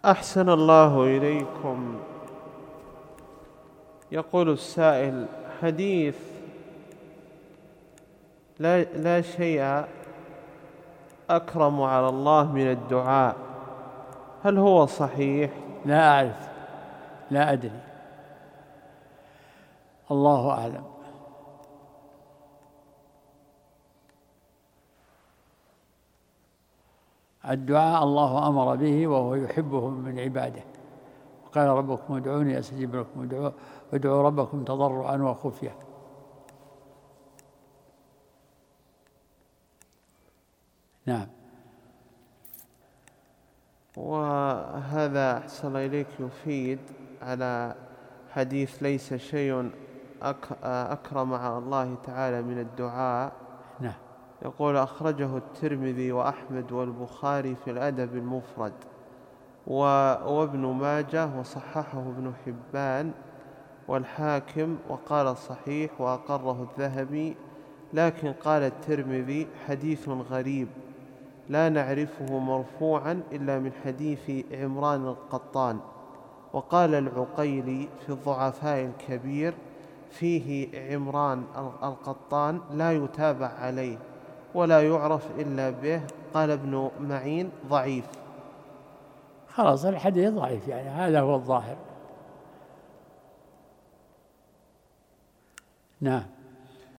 أحسن الله إليكم. يقول السائل: حديث لا شيء أكرم على الله من الدعاء، هل هو صحيح؟ لا أعرف، لا أدري، الله أعلم. الدعاء الله أمر به وهو يحبه من عباده، وقال ربكم ادعوني أستجب لكم، ادعوا ربكم تضرعا وخفية. نعم. وهذا أحسن إليك يفيد على حديث ليس شيء أكرم على الله تعالى من الدعاء. نعم. يقول: أخرجه الترمذي وأحمد والبخاري في الأدب المفرد وابن ماجه، وصححه ابن حبان والحاكم وقال صحيح وأقره الذهبي، لكن قال الترمذي: حديث غريب لا نعرفه مرفوعا إلا من حديث عمران القطان. وقال العقيلي في الضعفاء الكبير: فيه عمران القطان لا يتابع عليه ولا يعرف إلا به. قال ابن معين: ضعيف. خلاص، الحديث ضعيف، يعني هذا هو الظاهر. نعم.